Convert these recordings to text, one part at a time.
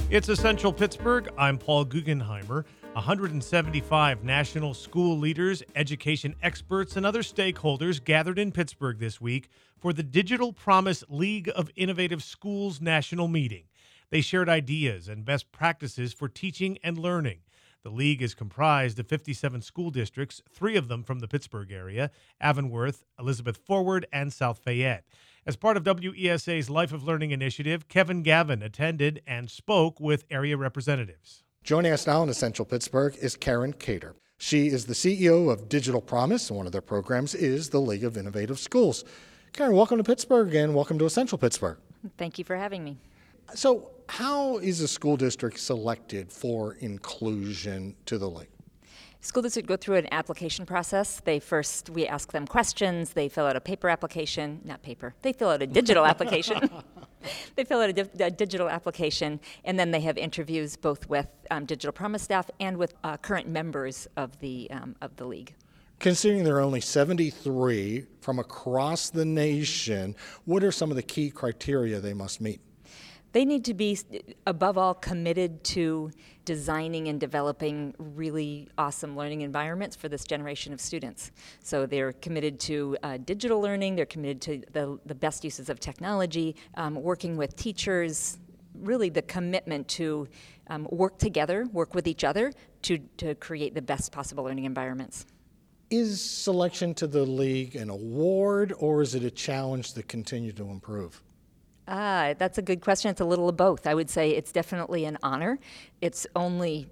It's Essential Pittsburgh. I'm Paul Guggenheimer. 175 national school leaders, education experts, and other stakeholders gathered in Pittsburgh this week for the Digital Promise League of Innovative Schools national meeting. They shared ideas and best practices for teaching and learning. The league is comprised of 57 school districts, 3 of them from the Pittsburgh area: Avonworth, Elizabeth Forward, and South Fayette. As part of WESA's Life of Learning initiative, Kevin Gavin attended and spoke with area representatives. Joining us now in Essential Pittsburgh is Karen Cater. She is the CEO of Digital Promise, and one of their programs is the League of Innovative Schools. Karen, welcome to Pittsburgh and welcome to Essential Pittsburgh. Thank you for having me. So, how is a school district selected for inclusion to the league? School districts go through an application process. We ask them questions. They fill out a paper application, not paper. They fill out a digital application. They fill out a digital application, and then they have interviews both with Digital Promise staff and with current members of the league. Considering there are only 73 from across the nation, what are some of the key criteria they must meet? They need to be, above all, committed to designing and developing really awesome learning environments for this generation of students. So they're committed to digital learning, they're committed to the best uses of technology, working with teachers, really the commitment to work together, work with each other to create the best possible learning environments. Is selection to the league an award, or is it a challenge to continue to improve? That's a good question. It's a little of both. I would say it's definitely an honor. It's only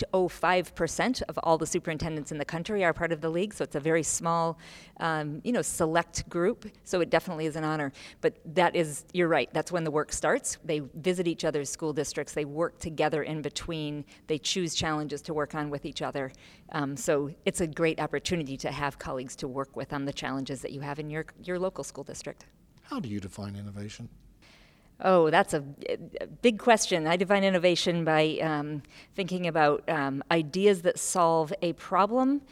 0.05% of all the superintendents in the country are part of the league, so it's a very small, select group, so it definitely is an honor. But you're right, that's when the work starts. They visit each other's school districts, they work together in between, they choose challenges to work on with each other. So it's a great opportunity to have colleagues to work with on the challenges that you have in your local school district. How do you define innovation? Oh, that's a big question. I define innovation by thinking about ideas that solve a problem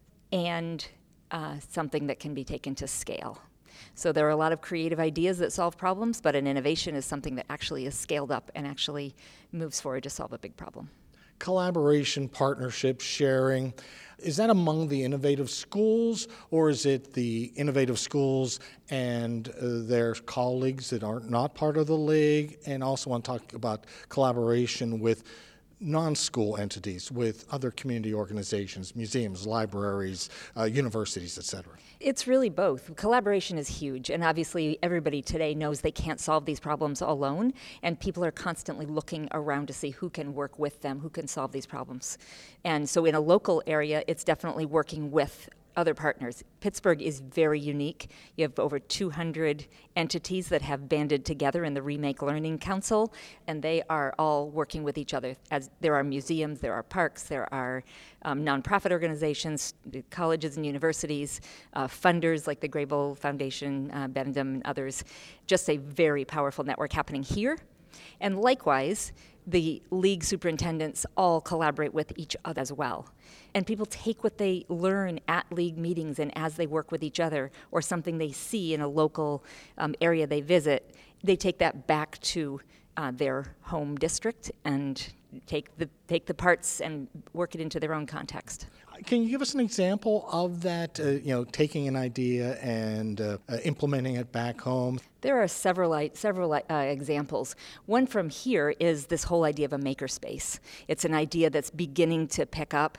and something that can be taken to scale. So there are a lot of creative ideas that solve problems, but an innovation is something that actually is scaled up and actually moves forward to solve a big problem. Collaboration, partnership, sharing, is that among the innovative schools, or is it the innovative schools and their colleagues that are not part of the league? And also want to talk about collaboration with non-school entities, with other community organizations, museums, libraries, universities, etc. It's really both. Collaboration is huge, and obviously everybody today knows they can't solve these problems alone, and people are constantly looking around to see who can work with them, who can solve these problems. And so in a local area, it's definitely working with other partners. Pittsburgh is very unique. You have over 200 entities that have banded together in the Remake Learning Council, and they are all working with each other. As there are museums, there are parks, there are nonprofit organizations, colleges and universities, funders like the Grable Foundation, Bendham, and others. Just a very powerful network happening here. And likewise, the league superintendents all collaborate with each other as well. And people take what they learn at league meetings and as they work with each other, or something they see in a local area they visit, they take that back to their home district and take the parts and work it into their own context. Can you give us an example of that, taking an idea and implementing it back home? There are several examples. One from here is this whole idea of a makerspace. It's an idea that's beginning to pick up.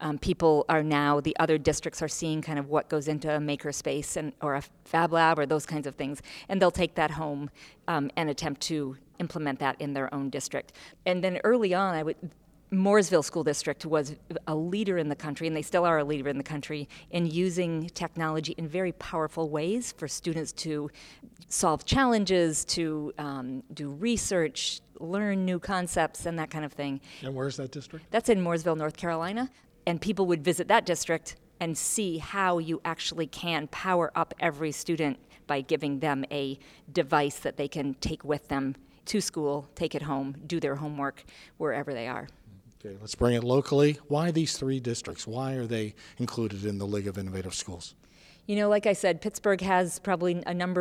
The other districts are seeing kind of what goes into a makerspace or a fab lab or those kinds of things, and they'll take that home and attempt to implement that in their own district. And then early on, Mooresville School District was a leader in the country, and they still are a leader in the country, in using technology in very powerful ways for students to solve challenges, to do research, learn new concepts, and that kind of thing. And where's that district? That's in Mooresville, North Carolina. And people would visit that district and see how you actually can power up every student by giving them a device that they can take with them to school, take it home, do their homework wherever they are. Okay, let's bring it locally. Why these 3 districts? Why are they included in the League of Innovative Schools? Like I said, Pittsburgh has probably a number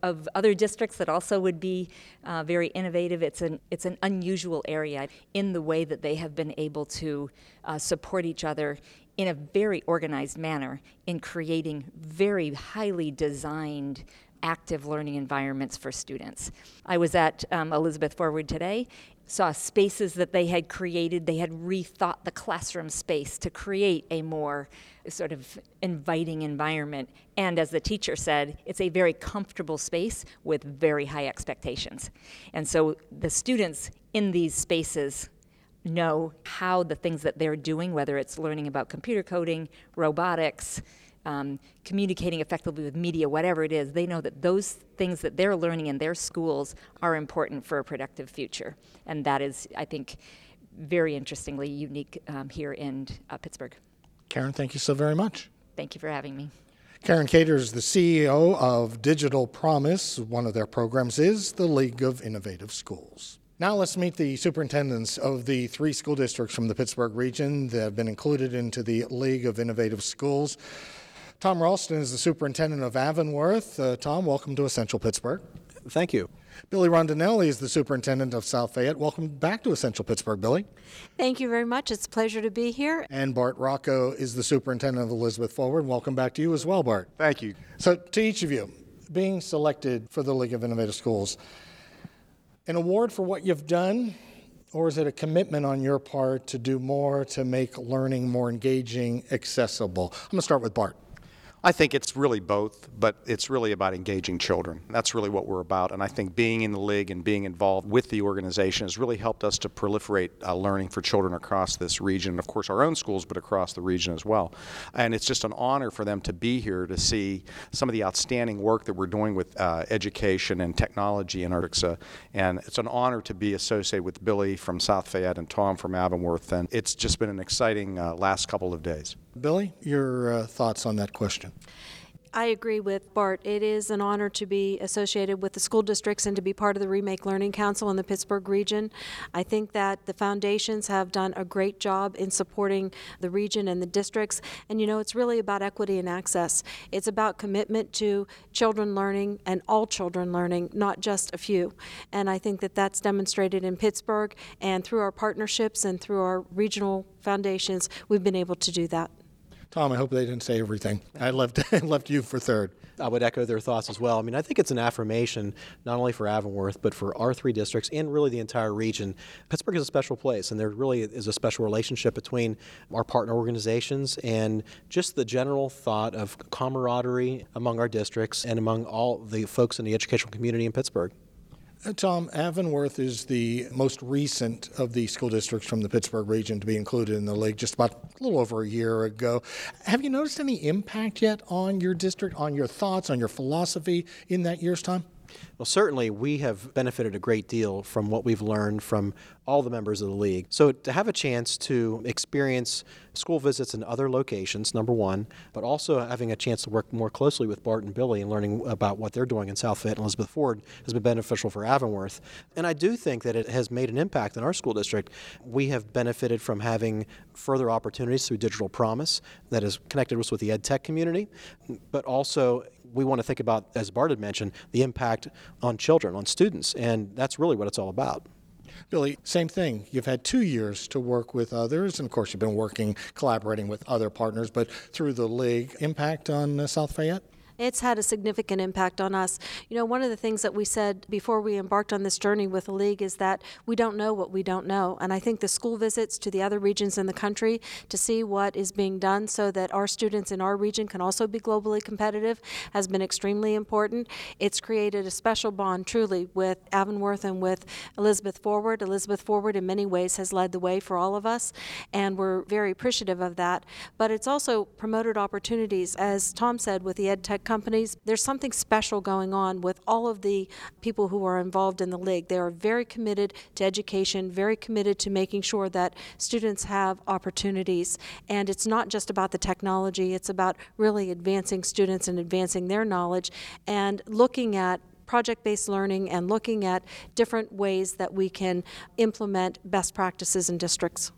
of other districts that also would be very innovative. It's an unusual area in the way that they have been able to support each other in a very organized manner in creating very highly designed active learning environments for students. I was at Elizabeth Forward today, saw spaces that they had created. They had rethought the classroom space to create a more sort of inviting environment. And as the teacher said, it's a very comfortable space with very high expectations. And so the students in these spaces know how the things that they're doing, whether it's learning about computer coding, robotics, communicating effectively with media, whatever it is, they know that those things that they're learning in their schools are important for a productive future. And that is, I think, very interestingly unique here in Pittsburgh. Karen, thank you so very much. Thank you for having me. Karen Cater is the CEO of Digital Promise. One of their programs is the League of Innovative Schools. Now let's meet the superintendents of the 3 school districts from the Pittsburgh region that have been included into the League of Innovative Schools. Tom Ralston is the superintendent of Avonworth. Tom, welcome to Essential Pittsburgh. Thank you. Billy Rondinelli is the superintendent of South Fayette. Welcome back to Essential Pittsburgh, Billy. Thank you very much. It's a pleasure to be here. And Bart Rocco is the superintendent of Elizabeth Forward. Welcome back to you as well, Bart. Thank you. So to each of you, being selected for the League of Innovative Schools, an award for what you've done, or is it a commitment on your part to do more to make learning more engaging, accessible? I'm going to start with Bart. I think it's really both, but it's really about engaging children. That's really what we're about, and I think being in the league and being involved with the organization has really helped us to proliferate learning for children across this region, of course our own schools, but across the region as well. And it's just an honor for them to be here to see some of the outstanding work that we're doing with education and technology in Arctica, and it's an honor to be associated with Billy from South Fayette and Tom from Avonworth, and it's just been an exciting last couple of days. Billy, your thoughts on that question? I agree with Bart. It is an honor to be associated with the school districts and to be part of the Remake Learning Council in the Pittsburgh region. I think that the foundations have done a great job in supporting the region and the districts. And you know, it's really about equity and access. It's about commitment to children learning and all children learning, not just a few. And I think that that's demonstrated in Pittsburgh, and through our partnerships and through our regional foundations, we've been able to do that. Tom, I hope they didn't say everything. I left you for third. I would echo their thoughts as well. I mean, I think it's an affirmation not only for Avonworth, but for our 3 districts and really the entire region. Pittsburgh is a special place, and there really is a special relationship between our partner organizations and just the general thought of camaraderie among our districts and among all the folks in the educational community in Pittsburgh. Tom, Avonworth is the most recent of the school districts from the Pittsburgh region to be included in the league just about a little over a year ago. Have you noticed any impact yet on your district, on your thoughts, on your philosophy in that year's time? Well, certainly we have benefited a great deal from what we've learned from all the members of the league. So to have a chance to experience school visits in other locations, number one, but also having a chance to work more closely with Bart and Billy and learning about what they're doing in South Fayette and Elizabeth Forward has been beneficial for Avonworth. And I do think that it has made an impact in our school district. We have benefited from having further opportunities through Digital Promise that has connected us with the ed tech community, but also we want to think about, as Bart had mentioned, the impact on children, on students, and that's really what it's all about. Billy, same thing. You've had 2 years to work with others, and of course you've been collaborating with other partners, but through the league. Impact on South Fayette? It's had a significant impact on us. You know, one of the things that we said before we embarked on this journey with the league is that we don't know what we don't know. And I think the school visits to the other regions in the country to see what is being done so that our students in our region can also be globally competitive has been extremely important. It's created a special bond, truly, with Avonworth and with Elizabeth Forward. Elizabeth Forward, in many ways, has led the way for all of us, and we're very appreciative of that. But it's also promoted opportunities, as Tom said, with the ed tech companies. There's something special going on with all of the people who are involved in the league. They are very committed to education, very committed to making sure that students have opportunities. And it's not just about the technology, it's about really advancing students and advancing their knowledge and looking at project-based learning and looking at different ways that we can implement best practices in districts.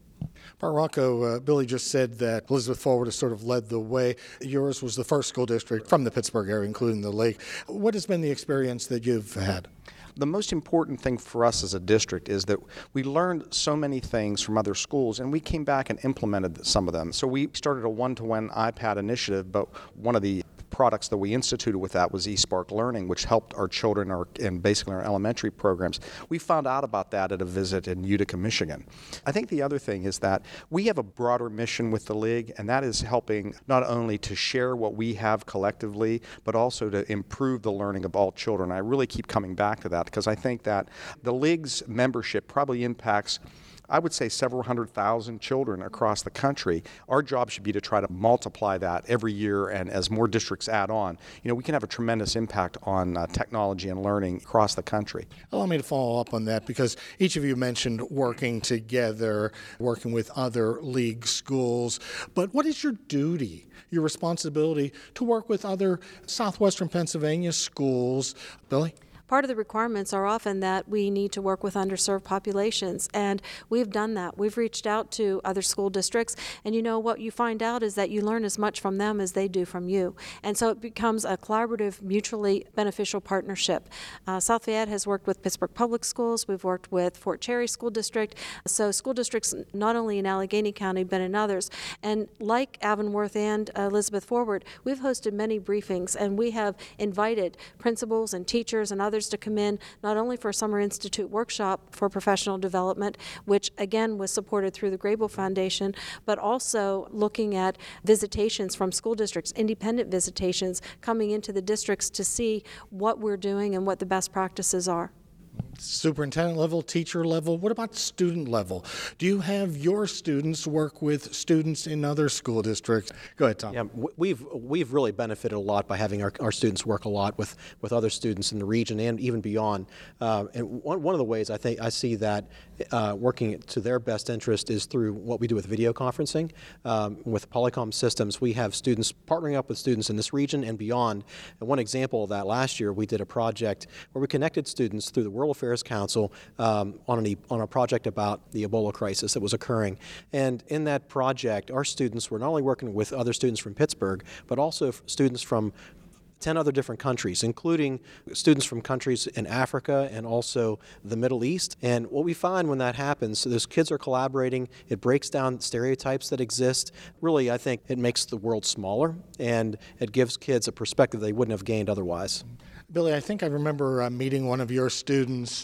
Bart Rocco, Billy just said that Elizabeth Forward has sort of led the way. Yours was the first school district from the Pittsburgh area, including the lake. What has been the experience that you've had? The most important thing for us as a district is that we learned so many things from other schools, and we came back and implemented some of them. So we started a one-to-one iPad initiative, but one of the products that we instituted with that was eSpark Learning, which helped our children in basically our elementary programs. We found out about that at a visit in Utica, Michigan. I think the other thing is that we have a broader mission with the League, and that is helping not only to share what we have collectively, but also to improve the learning of all children. I really keep coming back to that because I think that the League's membership probably impacts, I would say, several 100,000 children across the country. Our job should be to try to multiply that every year, and as more districts add on, we can have a tremendous impact on technology and learning across the country. Allow me to follow up on that, because each of you mentioned working together, working with other League schools. But what is your duty, your responsibility to work with other Southwestern Pennsylvania schools? Billy? Part of the requirements are often that we need to work with underserved populations, and we've done that. We've reached out to other school districts, and what you find out is that you learn as much from them as they do from you. And so it becomes a collaborative, mutually beneficial partnership. South Fayette has worked with Pittsburgh Public Schools. We've worked with Fort Cherry School District. So school districts not only in Allegheny County, but in others. And like Avonworth and Elizabeth Forward, we've hosted many briefings, and we have invited principals and teachers and others to come in, not only for a Summer Institute workshop for professional development, which again was supported through the Grable Foundation, but also looking at visitations from school districts, independent visitations coming into the districts to see what we're doing and what the best practices are. Superintendent level, teacher level, what about student level? Do you have your students work with students in other school districts? Go ahead, Tom. Yeah, we've really benefited a lot by having our students work a lot with other students in the region and even beyond. And one of the ways I see that working to their best interest is through what we do with video conferencing. With Polycom Systems, we have students partnering up with students in this region and beyond. And one example of that, last year we did a project where we connected students through the World Affairs Council on a project about the Ebola crisis that was occurring. And in that project, our students were not only working with other students from Pittsburgh, but also students from 10 other different countries, including students from countries in Africa and also the Middle East. And what we find when that happens, so those kids are collaborating, it breaks down stereotypes that exist. Really, I think it makes the world smaller, and it gives kids a perspective they wouldn't have gained otherwise. Billy, I think I remember meeting one of your students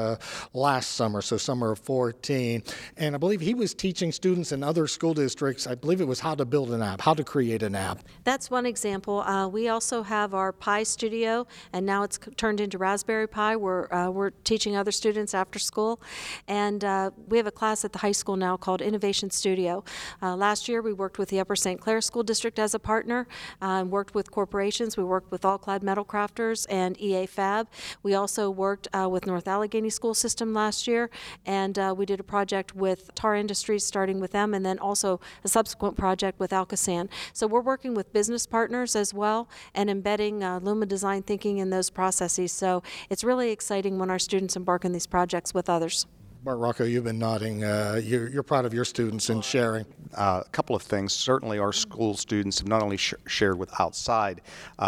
last summer, so summer of 14, and I believe he was teaching students in other school districts, I believe it was how to build an app, how to create an app. That's one example. We also have our Pi Studio, and now it's turned into Raspberry Pi. We're teaching other students after school, and we have a class at the high school now called Innovation Studio. Last year we worked with the Upper St. Clair School District as a partner, worked with corporations. We worked with All Clad Metal Crafters and EA Fab. We also worked with North Allegheny School System last year, and we did a project with Tar Industries, starting with them, and then also a subsequent project with Alcosan. So we're working with business partners as well and embedding Luma design thinking in those processes. So it's really exciting when our students embark on these projects with others. Bart Rocco, you've been nodding. You're proud of your students and sharing. A couple of things. Certainly our school students have not only shared with outside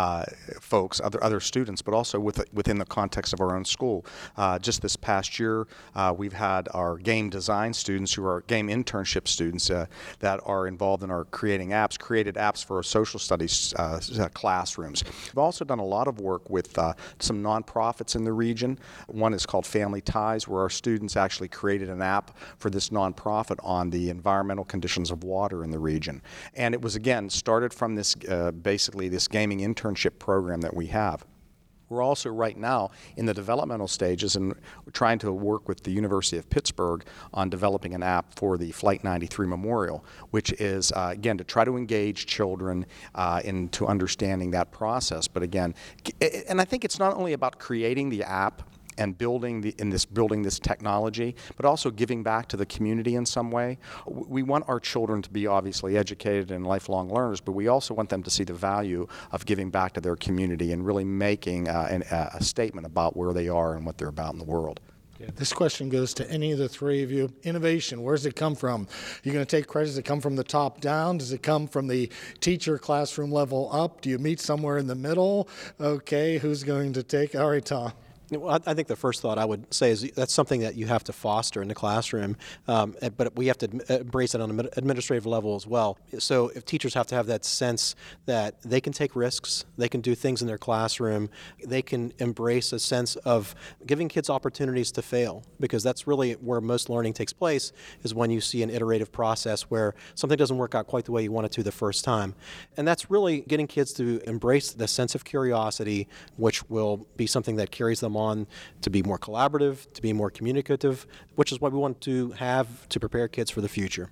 folks, other students, but also within the context of our own school. Just this past year, we've had our game design students, who are game internship students, that are involved in our created apps for our social studies classrooms. We've also done a lot of work with some nonprofits in the region. One is called Family Ties, where our students actually created an app for this nonprofit on the environmental conditions of water in the region. And it was, again, started from this basically this gaming internship program that we have. We're also right now in the developmental stages, and we're trying to work with the University of Pittsburgh on developing an app for the Flight 93 Memorial, which is, again, to try to engage children into understanding that process. But again, and I think it's not only about creating the app and building this technology, but also giving back to the community in some way. We want our children to be obviously educated and lifelong learners, but we also want them to see the value of giving back to their community and really making a statement about where they are and what they're about in the world. This question goes to any of the three of you. Innovation, where does it come from? You're going to take credit. Does it come from the top down? Does it come from the teacher classroom level up? Do you meet somewhere in the middle? Okay, who's going to take? All right, Tom. Well, I think the first thought I would say is that's something that you have to foster in the classroom, but we have to embrace it on an administrative level as well. So if teachers have to have that sense that they can take risks, they can do things in their classroom, they can embrace a sense of giving kids opportunities to fail, because that's really where most learning takes place, is when you see an iterative process where something doesn't work out quite the way you want it to the first time. And that's really getting kids to embrace the sense of curiosity, which will be something that carries them on to be more collaborative, to be more communicative, which is what we want to have to prepare kids for the future.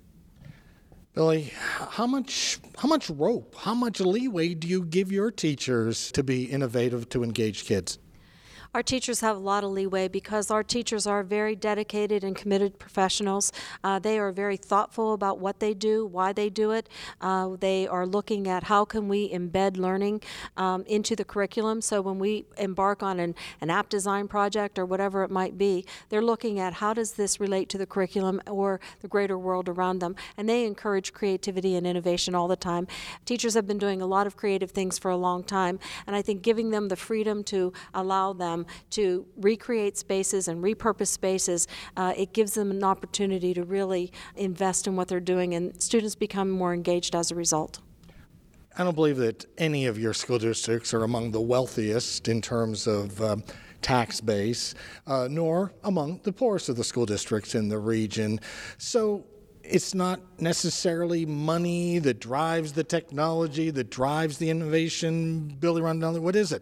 Billy, how much rope, how much leeway do you give your teachers to be innovative, to engage kids? Our teachers have a lot of leeway because our teachers are very dedicated and committed professionals. They are very thoughtful about what they do, why they do it. They are looking at how can we embed learning into the curriculum. So when we embark on an app design project or whatever it might be, they're looking at how does this relate to the curriculum or the greater world around them. And they encourage creativity and innovation all the time. Teachers have been doing a lot of creative things for a long time, and I think giving them the freedom to allow them to recreate spaces and repurpose spaces, it gives them an opportunity to really invest in what they're doing, and students become more engaged as a result. I don't believe that any of your school districts are among the wealthiest in terms of tax base, nor among the poorest of the school districts in the region. So it's not necessarily money that drives the technology, that drives the innovation. Billy Rondinelli, what is it?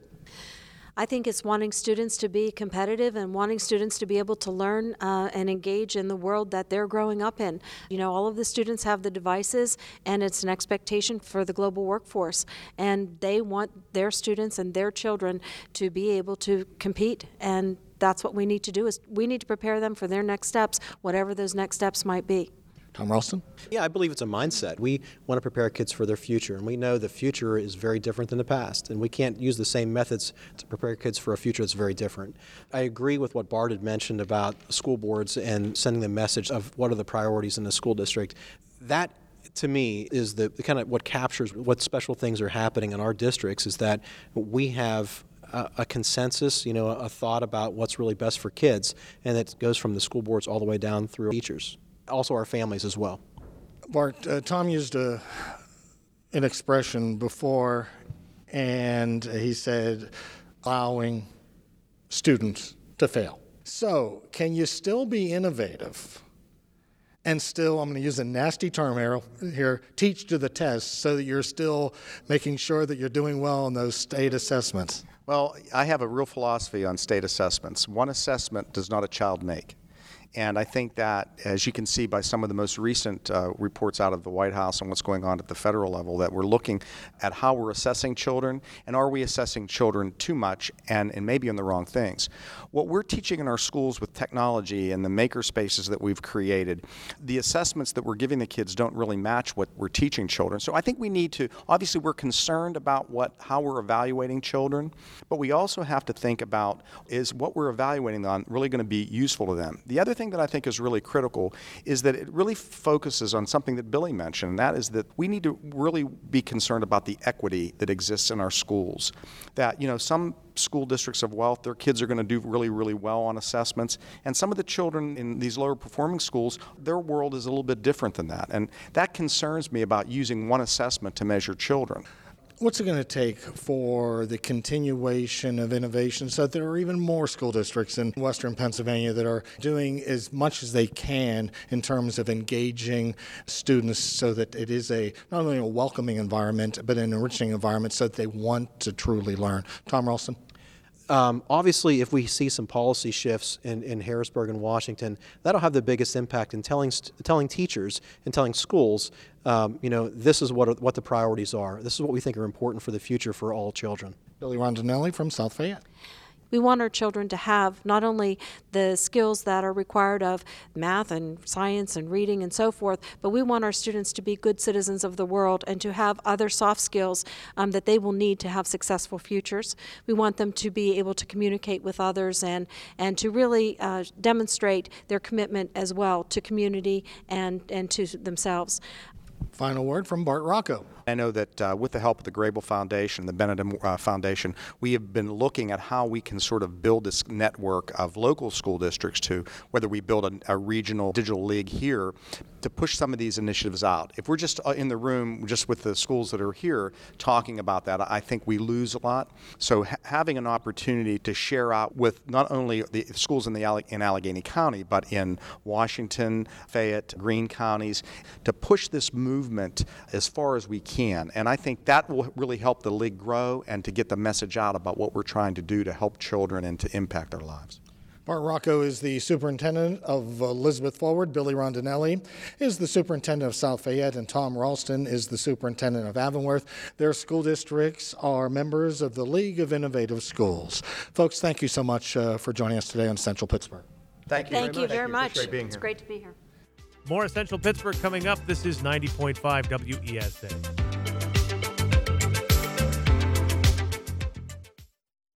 I think it's wanting students to be competitive and wanting students to be able to learn and engage in the world that they're growing up in. You know, all of the students have the devices, and it's an expectation for the global workforce. And they want their students and their children to be able to compete. And that's what we need to do, is we need to prepare them for their next steps, whatever those next steps might be. Tom Ralston? Yeah, I believe it's a mindset. We want to prepare kids for their future, and we know the future is very different than the past, and we can't use the same methods to prepare kids for a future that's very different. I agree with what Bart had mentioned about school boards and sending the message of what are the priorities in the school district. That, to me, is the kind of what captures what special things are happening in our districts, is that we have a consensus, a thought about what's really best for kids, and it goes from the school boards all the way down through teachers. Also our families as well. Bart, Tom used an expression before, and he said allowing students to fail. So can you still be innovative and still, I'm going to use a nasty term here, teach to the test, so that you're still making sure that you're doing well in those state assessments? Well, I have a real philosophy on state assessments. One assessment does not a child make. And I think that, as you can see by some of the most recent reports out of the White House on what's going on at the federal level, that we're looking at how we're assessing children, and are we assessing children too much and maybe on the wrong things. What we're teaching in our schools with technology and the maker spaces that we've created, the assessments that we're giving the kids don't really match what we're teaching children. So I think we need to, obviously we're concerned about how we're evaluating children, but we also have to think about, is what we're evaluating on really going to be useful to them? The other thing that I think is really critical is that it really focuses on something that Billy mentioned, and that is that we need to really be concerned about the equity that exists in our schools. That, some school districts of wealth, their kids are going to do really, really well on assessments, and some of the children in these lower performing schools, their world is a little bit different than that, and that concerns me about using one assessment to measure children. What's it going to take for the continuation of innovation so that there are even more school districts in Western Pennsylvania that are doing as much as they can in terms of engaging students, so that it is not only a welcoming environment, but an enriching environment so that they want to truly learn? Tom Ralston? Obviously, if we see some policy shifts in Harrisburg and Washington, that'll have the biggest impact in telling teachers and telling schools, this is what the priorities are. This is what we think are important for the future for all children. Billy Rondinelli from South Fayette. We want our children to have not only the skills that are required of math and science and reading and so forth, but we want our students to be good citizens of the world and to have other soft skills that they will need to have successful futures. We want them to be able to communicate with others and to really demonstrate their commitment as well to community and to themselves. Final word from Bart Rocco. I know that with the help of the Grable Foundation, the Benedum Foundation, we have been looking at how we can sort of build this network of local school districts to whether we build a regional digital league here to push some of these initiatives out. If we're just in the room just with the schools that are here talking about that, I think we lose a lot. So having an opportunity to share out with not only the schools in Allegheny County, but in Washington, Fayette, Greene counties, to push this movement as far as we can. And I think that will really help the league grow and to get the message out about what we're trying to do to help children and to impact our lives. Bart Rocco is the superintendent of Elizabeth Forward. Billy Rondinelli is the superintendent of South Fayette, and Tom Ralston is the superintendent of Avonworth. Their school districts are members of the League of Innovative Schools. Folks, thank you so much for joining us today on Central Pittsburgh. Thank you very much. It's great being here. It's great to be here. More Essential Pittsburgh coming up. This is 90.5 WESA.